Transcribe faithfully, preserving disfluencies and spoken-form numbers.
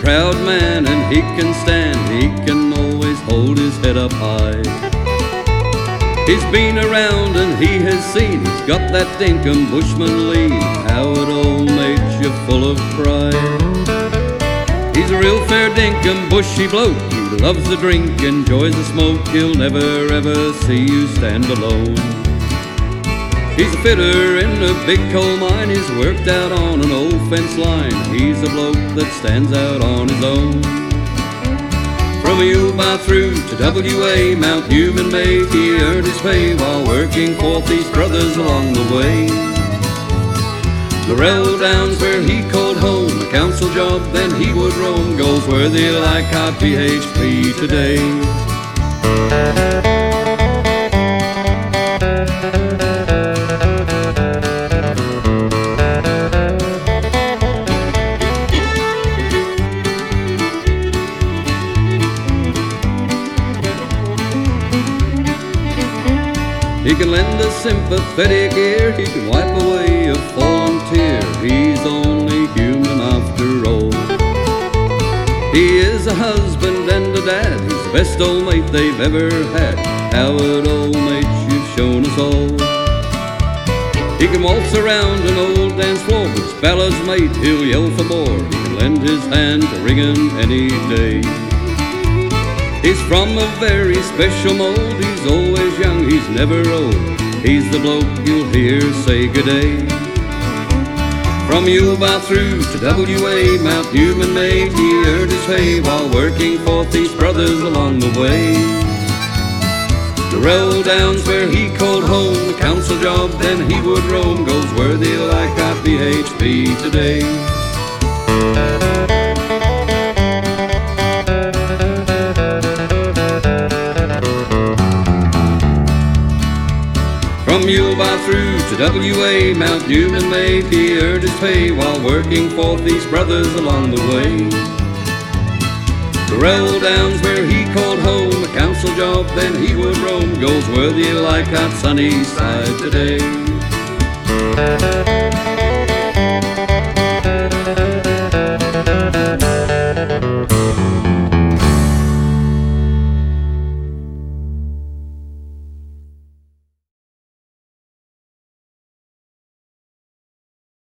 proud man, and he can stand, he can always hold his head up high. He's been around and he has seen, he's got that dinkum bushman lean. Howard, old mate, you're full of pride. He's a real fair dinkum bushy bloke, he loves the drink, enjoys the smoke, he'll never ever see you stand alone. He's a fitter in a big coal mine, he's worked out on an old fence line. He's a bloke that stands out on his own. From Yuba through to W A, Mount Human made, he earned his pay while working for these brothers along the way. Laurel Downs where he called home, a council job then he would roam, Goldsworthy like our P H P today. He can lend a sympathetic ear, he can wipe away a fallen tear. He's only human after all. He is a husband and a dad, he's the best old mate they've ever had. Howard, old mate, you've shown us all. He can waltz around an old dance floor, but his ballads mate, he'll yell for more. He can lend his hand to riggin' any day. He's from a very special mold, he's always young, he's never old. He's the bloke you'll hear say good day. From Yuba through to W A, Mount Human made, he earned his pay while working for these brothers along the way. Laurel Downs where he called home, a council job then he would roam, Goldsworthy like our P H P today. From Yuba through to W A, Mount Human made, he earned his pay while working for these brothers along the way. Laurel Downs where he called home, a council job then he would roam, Goldsworthy like our sunny side today.